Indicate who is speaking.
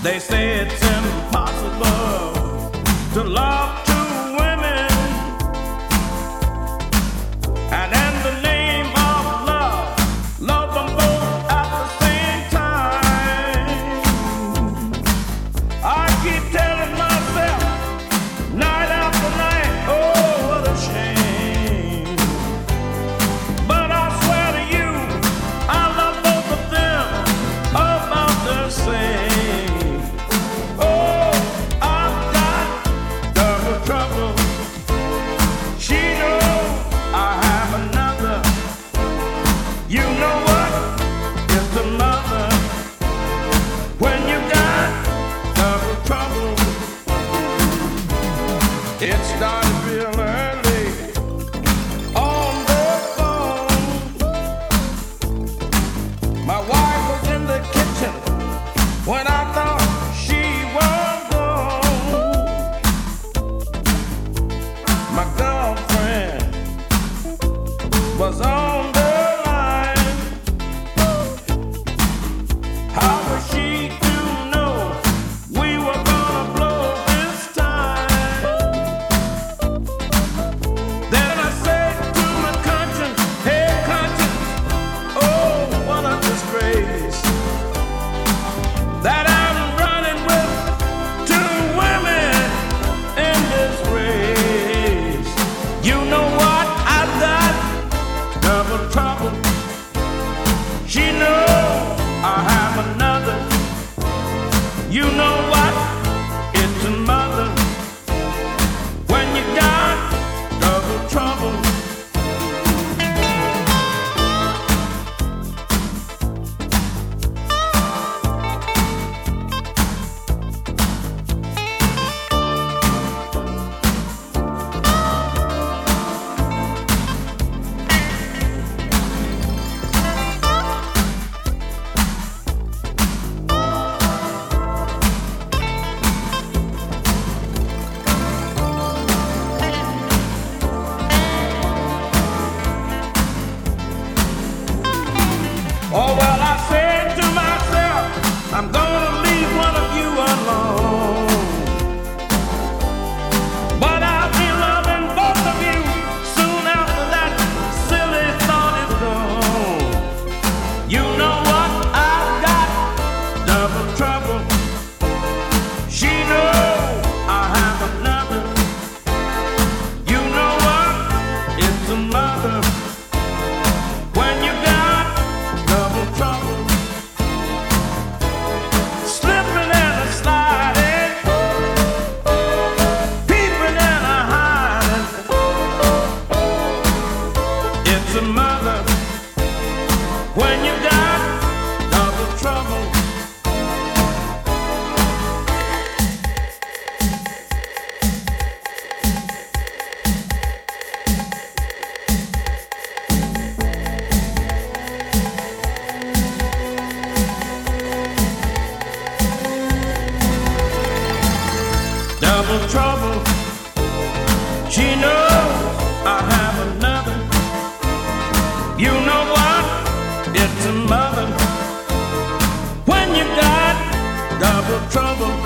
Speaker 1: They say it's impossible to love two women, and in the name of love, love them both at the same time. I keep telling myself, night after night, oh, what a shame. But I swear to you, I love both of them about the same. It started real early on the phone. My wife was in the kitchen when I thought she was gone. My girlfriend was on the line. How was she to know we were gonna blow this time? Then I said to my conscience, hey conscience, oh what a disgrace that I'm running with two women in this race. You know what? I've got double trouble. She knows I have another. You know what? It's a mother when you got double trouble. Oh, well, I said to myself, I'm gonna leave one of you alone. But I'll be loving both of you soon after that silly thought is gone. You know what? I've got double trouble. She knows I have another. You know what? It's a mother when you got double trouble. Slipping and a sliding, peeping and a hiding. It's a mother when you got double trouble. Double trouble. She knows I have another. You know what? It's a mother when you got double trouble.